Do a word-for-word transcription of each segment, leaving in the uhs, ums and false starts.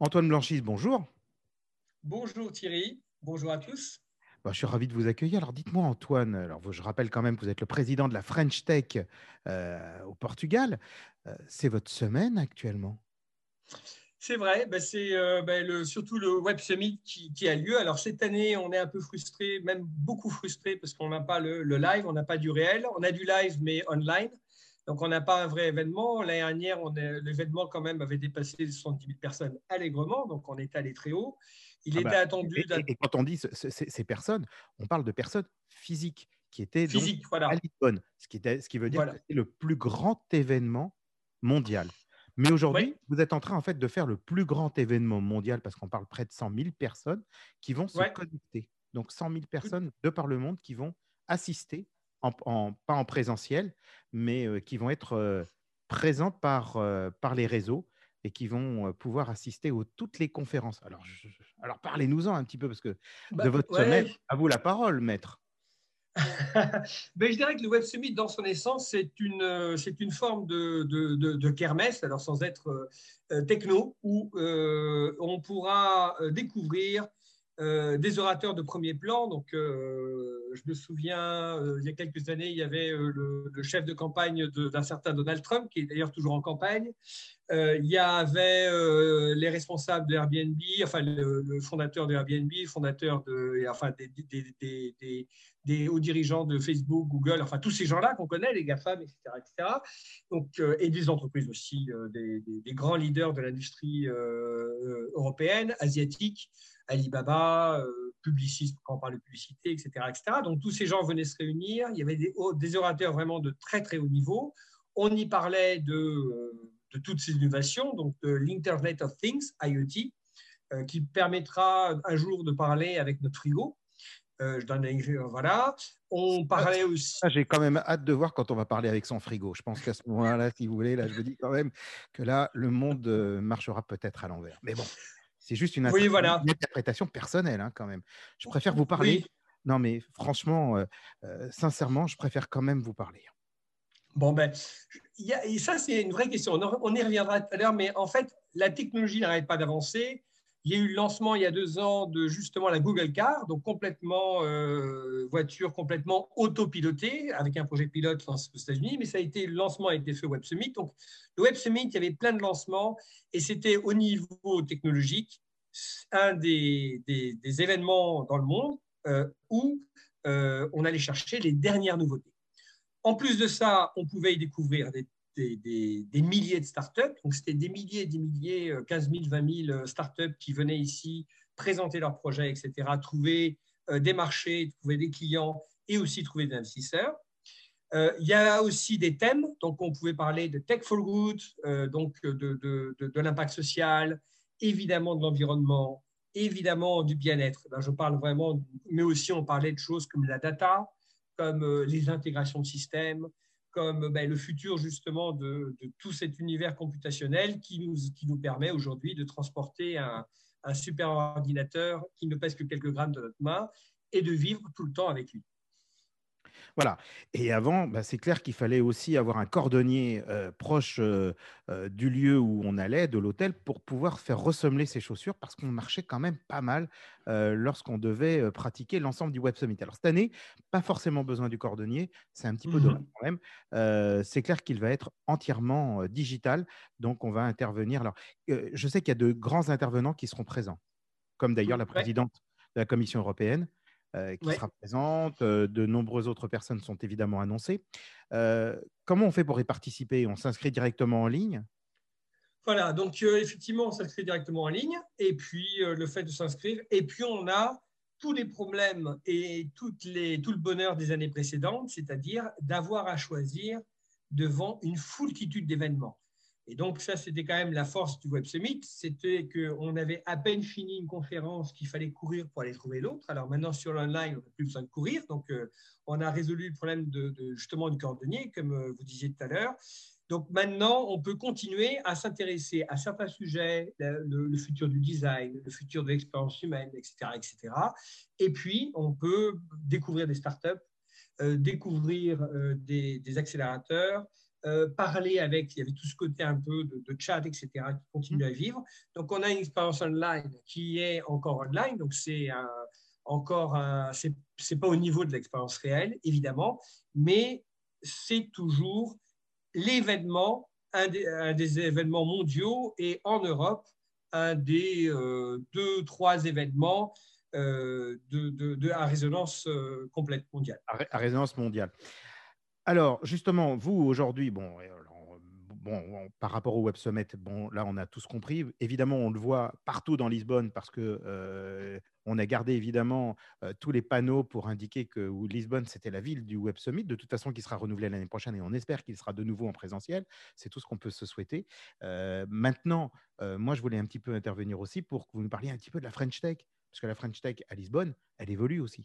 Antoine Blanchis, bonjour. Bonjour Thierry, bonjour à tous. Bah, je suis ravi de vous accueillir. Alors dites-moi Antoine, alors vous- je rappelle quand même que vous êtes le président de la French Tech euh, au Portugal. Euh, c'est votre semaine actuellement. C'est vrai, ben c'est euh, ben le, surtout le Web Summit qui, qui a lieu. Alors cette année, on est un peu frustré, même beaucoup frustré, parce qu'on n'a pas le, le live, on n'a pas du réel. On a du live, mais online. Donc on n'a pas un vrai événement. L'année dernière, on est- l'événement quand même avait dépassé les soixante-dix mille personnes allègrement, donc on est allé très haut. Il Ah était bah, attendu et, et- d'être et quand on dit ce- ce- ces ces personnes, on parle de personnes physiques qui étaient donc physique, à voilà. Lisbonne, ce qui, était, ce qui veut dire que Voilà. c'est le plus grand événement mondial. Mais Oui, aujourd'hui, vous êtes en train en fait de faire le plus grand événement mondial parce qu'on parle près de cent mille personnes qui vont se ouais. connecter. Donc cent mille Tout, personnes de par le monde qui vont assister, en, en- pas en présentiel, mais euh, qui vont être euh, présents par, euh, par les réseaux et qui vont euh, pouvoir assister aux toutes les conférences. Alors, je- je- alors parlez-nous-en un petit peu, parce que de bah, votre semaine, ouais. à vous la parole, maître. Ben, je dirais que le Web Summit, dans son essence, c'est une, euh, c'est une forme de, de, de, de kermesse, alors sans être euh, techno, où euh, on pourra euh, découvrir euh, des orateurs de premier plan. Donc, euh, je me souviens, euh, il y a quelques années, il y avait euh, le, le chef de campagne de- d'un certain Donald Trump, qui est d'ailleurs toujours en campagne. Euh, il y avait euh, les responsables de Airbnb, enfin le, le fondateur de Airbnb, le fondateur de, enfin des, des, des, des, des hauts dirigeants de Facebook, Google, enfin tous ces gens-là qu'on connaît, les GAFAM, et cetera, et cetera. Donc, euh, et des entreprises aussi, euh, des, des, des, grands leaders de l'industrie euh, européenne, asiatique, Alibaba, euh, Publicis, quand on parle de publicité, et cetera, et cetera. Donc tous ces gens venaient se réunir. Il y avait des, des orateurs vraiment de très très haut niveau. On y parlait de euh, de toutes ces innovations, donc de l'Internet of Things, I o T, euh, qui permettra un jour de parler avec notre frigo. Euh, je donne un, voilà. On Ça, parlait aussi. ça, j'ai quand même hâte de voir quand on va parler avec son frigo. Je pense qu'à ce moment-là, si vous voulez, là, je me dis quand même que là, le monde euh, marchera peut-être à l'envers. Mais bon, c'est juste une, Oui, une voilà. interprétation personnelle, hein, quand même. Je préfère vous parler. Oui. Non, mais franchement, euh, euh, sincèrement, je préfère quand même vous parler. Bon, ben, y a, et ça, c'est une vraie question. On, on y reviendra tout à l'heure, mais en fait, la technologie n'arrête pas d'avancer. Il y a eu le lancement il y a deux ans de justement la Google Car, donc complètement euh, voiture complètement autopilotée avec un projet pilote aux États-Unis, mais ça a été le lancement a été fait au Web Summit. Donc le Web Summit, il y avait plein de lancements et c'était au niveau technologique un des, des, des événements dans le monde euh, où euh, on allait chercher les dernières nouveautés. En plus de ça, on pouvait y découvrir des, des, des, des milliers de startups. Donc, c'était des milliers et des milliers, quinze mille, vingt mille startups qui venaient ici présenter leurs projets, et cetera, trouver euh, des marchés, trouver des clients et aussi trouver des investisseurs. Euh, il y a aussi des thèmes, donc on pouvait parler de Tech for Good, euh, donc de, de, de, de l'impact social, évidemment de l'environnement, évidemment du bien-être. Là, je parle vraiment, mais aussi on parlait de choses comme la data, comme euh, les intégrations de systèmes, comme ben, le futur justement de, de, tout cet univers computationnel qui nous, qui nous permet aujourd'hui de transporter un, un super ordinateur qui ne pèse que quelques grammes de notre main et de vivre tout le temps avec lui. Voilà. Et avant, bah, c'est clair qu'il fallait aussi avoir un cordonnier euh, proche euh, euh, du lieu où on allait, de l'hôtel, pour pouvoir faire ressembler ses chaussures parce qu'on marchait quand même pas mal euh, lorsqu'on devait euh, pratiquer l'ensemble du Web Summit. Alors cette année, pas forcément besoin du cordonnier, c'est un petit peu dommage Mm-hmm. quand même. Euh, c'est clair qu'il va être entièrement euh, digital, donc on va intervenir. Alors, euh, je sais qu'il y a de grands intervenants qui seront présents, comme d'ailleurs la Ouais, présidente de la Commission européenne euh, qui ouais. sera présente. Euh, de nombreuses autres personnes sont évidemment annoncées. Euh, comment on fait pour y participer? On s'inscrit directement en ligne? Voilà, donc euh, effectivement, on s'inscrit directement en ligne, et puis euh, le fait de s'inscrire, et puis on a tous les problèmes et toutes les, tout le bonheur des années précédentes, c'est-à-dire d'avoir à choisir devant une foultitude d'événements. Et donc ça, c'était quand même la force du Web Summit, c'était qu'on avait à peine fini une conférence qu'il fallait courir pour aller trouver l'autre. Alors maintenant, sur l'online, on n'a plus besoin de courir, donc euh, on a résolu le problème de, de justement du cordonnier, comme euh, vous disiez tout à l'heure. Donc maintenant, on peut continuer à s'intéresser à certains sujets, le, le, futur du design, le futur de l'expérience humaine, et cetera, et cetera. Et puis, on peut découvrir des startups, euh, découvrir euh, des, des accélérateurs, euh, parler avec, il y avait tout ce côté un peu de, de chat, et cetera, qui continue à vivre. Donc, on a une expérience online qui est encore online, donc c'est un, encore un, c'est, c'est pas au niveau de l'expérience réelle, évidemment, mais c'est toujours l'événement, un des, un des événements mondiaux et en Europe, un des euh, deux, trois événements euh, de, de, de, à résonance euh, complète mondiale. À, à résonance mondiale. Alors, justement, vous, aujourd'hui, bon, alors, bon, on- par rapport au Web Summit, bon, là, on a tous compris. Évidemment, on le voit partout dans Lisbonne parce que euh, on a gardé évidemment euh, tous les panneaux pour indiquer que Lisbonne, c'était la ville du Web Summit, de toute façon, qui sera renouvelé l'année prochaine et on espère qu'il sera de nouveau en présentiel. C'est tout ce qu'on peut se souhaiter. Euh, maintenant, euh, moi, je voulais un petit peu intervenir aussi pour que vous nous parliez un petit peu de la French Tech, parce que la French Tech à Lisbonne, elle évolue aussi.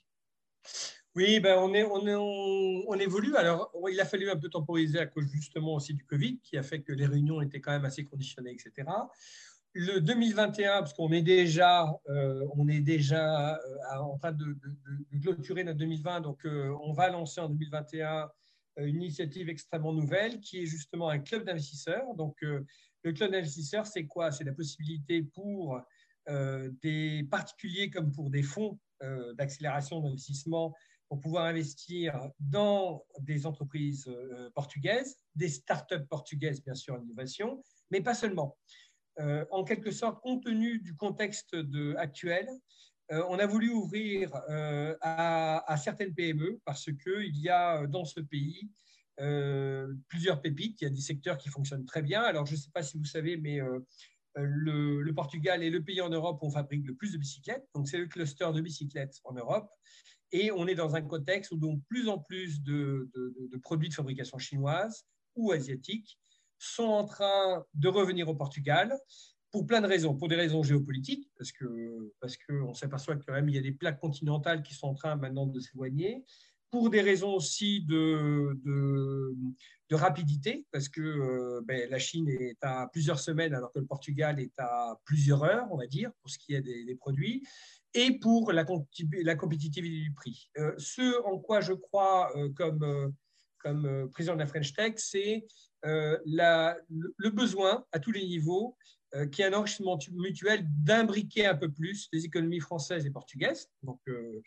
Oui, ben on, est, on, est, on, on évolue. Alors, il a fallu un peu temporiser à cause justement aussi du Covid, qui a fait que les réunions étaient quand même assez conditionnées, et cetera. Le deux mille vingt et un, parce qu'on est déjà, euh, on est déjà euh, en train de, de, de, clôturer notre deux mille vingt, donc euh, on va lancer en deux mille vingt et un une initiative extrêmement nouvelle qui est justement un club d'investisseurs. Donc, euh, le club d'investisseurs, c'est quoi? C'est la possibilité pour euh, des particuliers comme pour des fonds euh, d'accélération d'investissement pour pouvoir investir dans des entreprises euh, portugaises, des startups portugaises, bien sûr, en innovation, mais pas seulement. Euh, en quelque sorte, compte tenu du contexte de, actuel, euh, on a voulu ouvrir euh, à, à, certaines P M E parce qu'il y a dans ce pays euh, plusieurs pépites. Il y a des secteurs qui fonctionnent très bien. Alors, je ne sais pas si vous savez, mais euh, le, le Portugal est le pays en Europe où on fabrique le plus de bicyclettes. Donc, c'est le cluster de bicyclettes en Europe. Et on est dans un contexte où donc plus en plus de, de, de produits de fabrication chinoise ou asiatique sont en train de revenir au Portugal pour plein de raisons. Pour des raisons géopolitiques, parce que parce qu'on s'aperçoit que quand même il y a des plaques continentales qui sont en train maintenant de s'éloigner. Pour des raisons aussi de, de, de rapidité, parce que euh, ben, la Chine est à plusieurs semaines alors que le Portugal est à plusieurs heures, on va dire, pour ce qui est des, des produits, et pour la, la compétitivité du prix. Euh, ce en quoi je crois euh, comme, euh, comme euh, président de la French Tech, c'est euh, la, le, le besoin à tous les niveaux euh, qui est un enrichissement mutuel d'imbriquer un peu plus les économies françaises et portugaises. Donc, euh,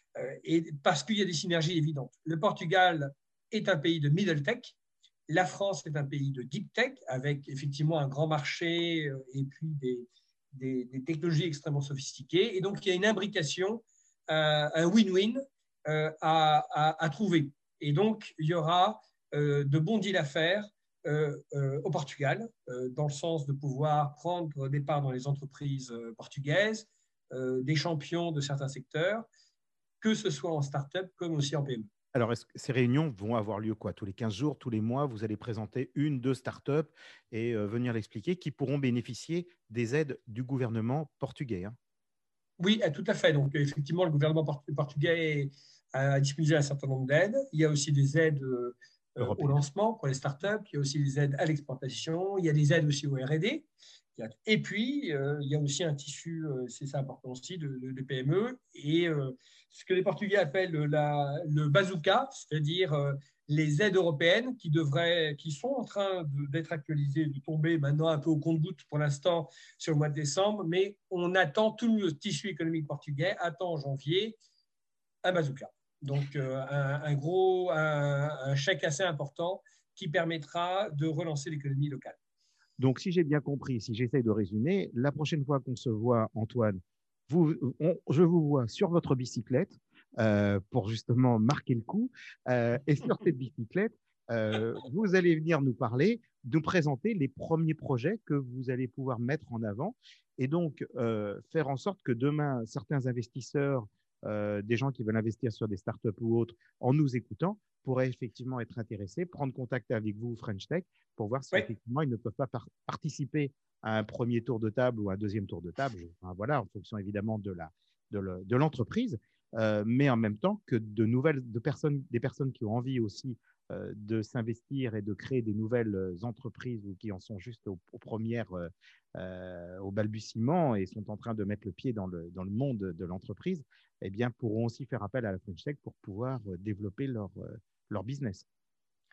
et parce qu'il y a des synergies évidentes. Le Portugal est un pays de middle tech, la France est un pays de deep tech, avec effectivement un grand marché et puis des, des, des technologies extrêmement sophistiquées. Et donc, il y a une imbrication, euh, un win-win euh, à, à, à trouver. Et donc, il y aura euh, de bons deals à faire euh, euh, au Portugal, euh, dans le sens de pouvoir prendre des parts dans les entreprises euh, portugaises, euh, des champions de certains secteurs, que ce soit en start-up comme aussi en P M E. Alors, est-ce que ces réunions vont avoir lieu quoi? Tous les quinze jours, tous les mois, vous allez présenter une, deux startups et euh, venir l'expliquer, qui pourront bénéficier des aides du gouvernement portugais. Hein. Oui, tout à fait. Donc, effectivement, le gouvernement portugais a disponible un certain nombre d'aides. Il y a aussi des aides euh, au Européenne. lancement pour les startups. Il y a aussi des aides à l'exportation. Il y a des aides aussi au R et D. Et puis, euh, il y a aussi un tissu, euh, c'est ça important aussi, de, de, de P M E. Et euh, ce que les Portugais appellent la, le bazooka, c'est-à-dire euh, les aides européennes qui, devraient, qui sont en train d'être actualisées, de tomber maintenant un peu au compte-gouttes pour l'instant sur le mois de décembre. Mais on attend, tout le tissu économique portugais attend en janvier un bazooka. Donc, euh, un, un gros, un, un chèque assez important qui permettra de relancer l'économie locale. Donc, si j'ai bien compris, si j'essaye de résumer, la prochaine fois qu'on se voit, Antoine, vous, on, je vous vois sur votre bicyclette euh, pour justement marquer le coup. Euh, et sur cette bicyclette, euh, vous allez venir nous parler, nous présenter les premiers projets que vous allez pouvoir mettre en avant et donc euh, faire en sorte que demain, certains investisseurs, euh, des gens qui veulent investir sur des startups ou autres, en nous écoutant, pourraient effectivement être intéressés, prendre contact avec vous, French Tech, pour voir si Oui. effectivement ils ne peuvent pas par participer à un premier tour de table ou à un deuxième tour de table, enfin, voilà, en fonction évidemment de la de l'entreprise, euh, mais en même temps que de nouvelles de personnes, des personnes qui ont envie aussi euh, de s'investir et de créer des nouvelles entreprises ou qui en sont juste aux, aux premières, euh, euh, au balbutiement et sont en train de mettre le pied dans le, dans le monde de l'entreprise, eh bien, pourront aussi faire appel à la French Tech pour pouvoir développer leur, leur business.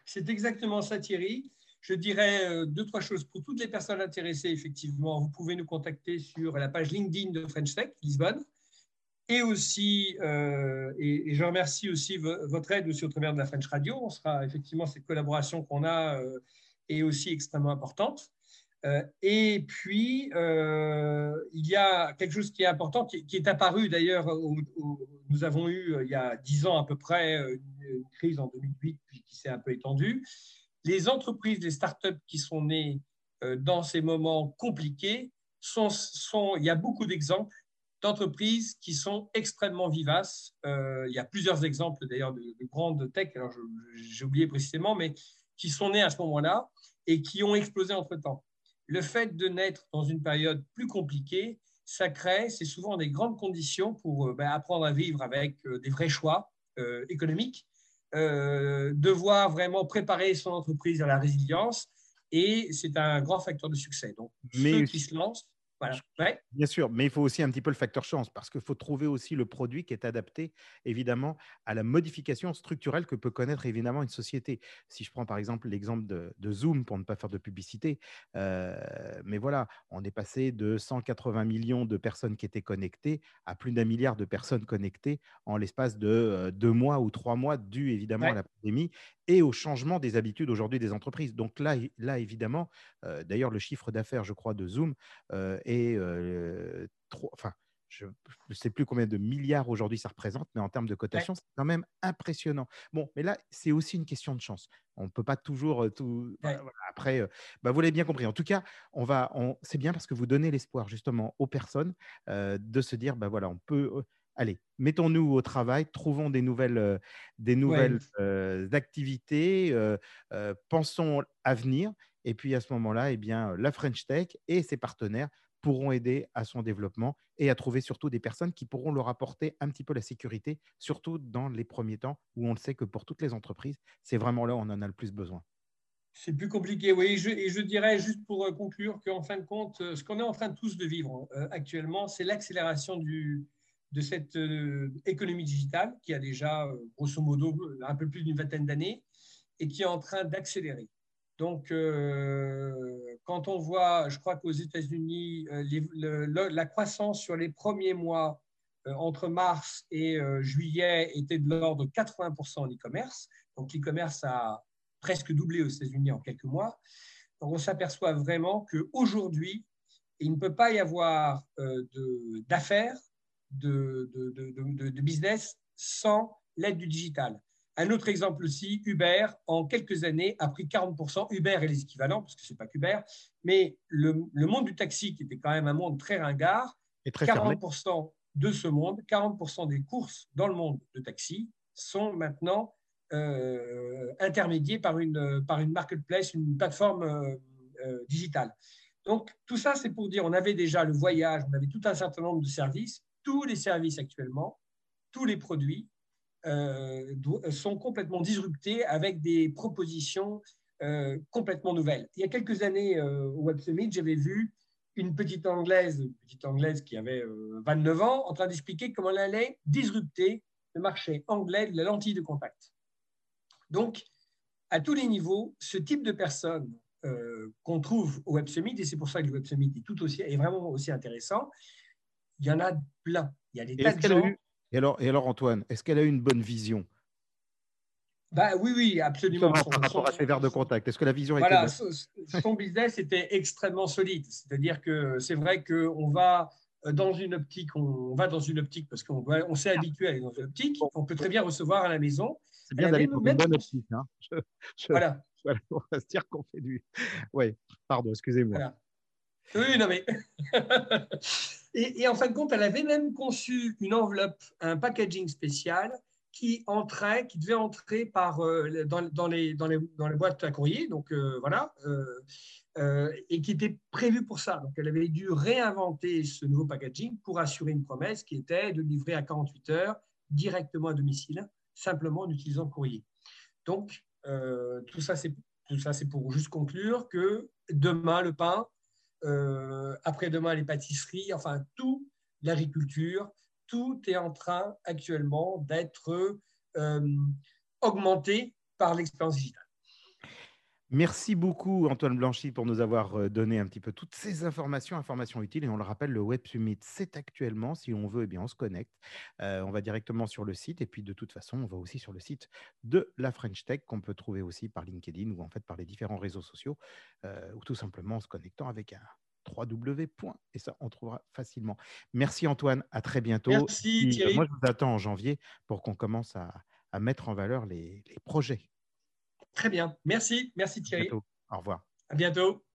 C'est exactement ça, Thierry. Je dirais euh, deux, trois choses. Pour toutes les personnes intéressées, effectivement, vous pouvez nous contacter sur la page LinkedIn de French Tech Lisbonne. Et aussi, euh, et, et je remercie aussi votre aide aussi au travers de la French Radio. On sera effectivement, cette collaboration qu'on a euh, est aussi extrêmement importante. Euh, et puis, euh, il y a quelque chose qui est important, qui, qui est apparu d'ailleurs, au, au, nous avons eu il y a dix ans à peu près une, une crise en deux mille huit, puis qui s'est un peu étendue. Les entreprises, les startups qui sont nées euh, dans ces moments compliqués, sont, sont, il y a beaucoup d'exemples d'entreprises qui sont extrêmement vivaces. Euh, il y a plusieurs exemples d'ailleurs de, de grandes tech, alors j'ai oublié précisément, mais qui sont nées à ce moment-là et qui ont explosé entre-temps. Le fait de naître dans une période plus compliquée, ça crée, c'est souvent des grandes conditions pour euh, ben, apprendre à vivre avec euh, des vrais choix euh, économiques, euh, devoir vraiment préparer son entreprise à la résilience, et c'est un grand facteur de succès. Donc, Mais ceux qui aussi, se lancent, voilà. Ouais. bien sûr, mais il faut aussi un petit peu le facteur chance parce qu'il faut trouver aussi le produit qui est adapté, évidemment, à la modification structurelle que peut connaître évidemment une société. Si je prends par exemple l'exemple de, de Zoom, pour ne pas faire de publicité, euh, mais voilà, on est passé de cent quatre-vingts millions de personnes qui étaient connectées à plus d'un milliard de personnes connectées en l'espace de euh, deux mois ou trois mois, dû évidemment à Ouais. la pandémie et au changement des habitudes aujourd'hui des entreprises. Donc là, là évidemment, euh, d'ailleurs, le chiffre d'affaires, je crois, de Zoom euh, est euh, trop, enfin, je ne sais plus combien de milliards aujourd'hui ça représente, mais en termes de Ouais. cotation, c'est quand même impressionnant. Bon, mais là, c'est aussi une question de chance. On ne peut pas toujours euh, tout. Ouais. Voilà, après, euh, bah, vous l'avez bien compris. En tout cas, on va, on, c'est bien parce que vous donnez l'espoir justement aux personnes euh, de se dire, bah voilà, on peut. Euh, allez, mettons-nous au travail, trouvons des nouvelles, euh, des Ouais. nouvelles euh, activités, euh, euh, pensons à venir. Et puis à ce moment-là, eh bien, la French Tech et ses partenaires pourront aider à son développement et à trouver surtout des personnes qui pourront leur apporter un petit peu la sécurité, surtout dans les premiers temps où on le sait que pour toutes les entreprises, c'est vraiment là où on en a le plus besoin. C'est plus compliqué, oui. Et je, et je dirais, juste pour conclure, qu'en fin de compte, ce qu'on est en train de tous de vivre euh, actuellement, c'est l'accélération du, de cette euh, économie digitale qui a déjà, euh, grosso modo, un peu plus d'une vingtaine d'années et qui est en train d'accélérer. Donc, euh, quand on voit, je crois qu'aux États-Unis, euh, les, le, le, la croissance sur les premiers mois euh, entre mars et euh, juillet était de l'ordre de quatre-vingts pour cent en e-commerce. Donc, l'e-commerce a presque doublé aux États-Unis en quelques mois. Donc, on s'aperçoit vraiment qu'aujourd'hui, il ne peut pas y avoir euh, d'affaires, de, de, de, de, de business sans l'aide du digital. Un autre exemple aussi, Uber, en quelques années, a pris quarante pour cent. Uber et les équivalents, parce que ce n'est pas qu'Uber, mais le, le monde du taxi, qui était quand même un monde très ringard, Et très fermé. quarante pour cent de ce monde, quarante pour cent des courses dans le monde de taxi sont maintenant euh, intermédiées par une, par une marketplace, une plateforme euh, euh, digitale. Donc, tout ça, c'est pour dire, on avait déjà le voyage, on avait tout un certain nombre de services. Tous les services actuellement, tous les produits euh, sont complètement disruptés avec des propositions euh, complètement nouvelles. Il y a quelques années, euh, au Web Summit, j'avais vu une petite Anglaise, une petite Anglaise qui avait euh, vingt-neuf ans, en train d'expliquer comment elle allait disrupter le marché anglais de la lentille de contact. Donc, à tous les niveaux, ce type de personnes euh, qu'on trouve au Web Summit, et c'est pour ça que le Web Summit est, tout aussi, est vraiment aussi intéressant, il y en a plein. Il y a des Et tas est-ce de qu'elle a gens. eu, et alors, et alors Antoine, est-ce qu'elle a eu une bonne vision Bah, oui, oui, justement absolument. par Son, rapport son, à ces verres de son, contact? Est-ce que la vision a été voilà, bonne? son business était extrêmement solide. C'est-à-dire que c'est vrai qu'on va dans une optique, on va dans une optique parce qu'on on s'est habitué à aller dans une optique. Bon, On peut bon, très bien recevoir à la maison. c'est Elle bien avait d'aller dans une même bonne conçu. optique. Hein. Je, je, Voilà, voilà, on va se dire qu'on fait du. Oui, pardon, excusez-moi. voilà. Oui, non mais. et, et en fin de compte, elle avait même conçu une enveloppe, un packaging spécial qui entrait, qui devait entrer par, euh, dans, dans, les, dans, les, dans les boîtes à courrier, donc euh, voilà, euh, euh, et qui était prévu pour ça. Donc elle avait dû réinventer ce nouveau packaging pour assurer une promesse qui était de livrer à quarante-huit heures directement à domicile, simplement en utilisant le courrier. Donc euh, tout ça, c'est tout ça, c'est pour juste conclure que demain, le pain, euh, après-demain, les pâtisseries, enfin tout, l'agriculture, tout est en train actuellement d'être euh, augmenté par l'expérience digitale. Merci beaucoup, Antoine Blanchy, pour nous avoir euh, donné un petit peu toutes ces informations, informations utiles. Et on le rappelle, le Web Summit, c'est actuellement, si on veut, eh bien, on se connecte. Euh, on va directement sur le site. Et puis, de toute façon, on va aussi sur le site de la French Tech, qu'on peut trouver aussi par LinkedIn ou en fait par les différents réseaux sociaux, euh, ou tout simplement en se connectant avec un w point. Et ça, on trouvera facilement. Merci, Antoine. À très bientôt. Et Merci puis, euh, moi, Thierry. je vous attends en janvier pour qu'on commence à, à mettre en valeur les, les projets. Très bien. Merci. Merci À Thierry. bientôt. Au revoir. À bientôt.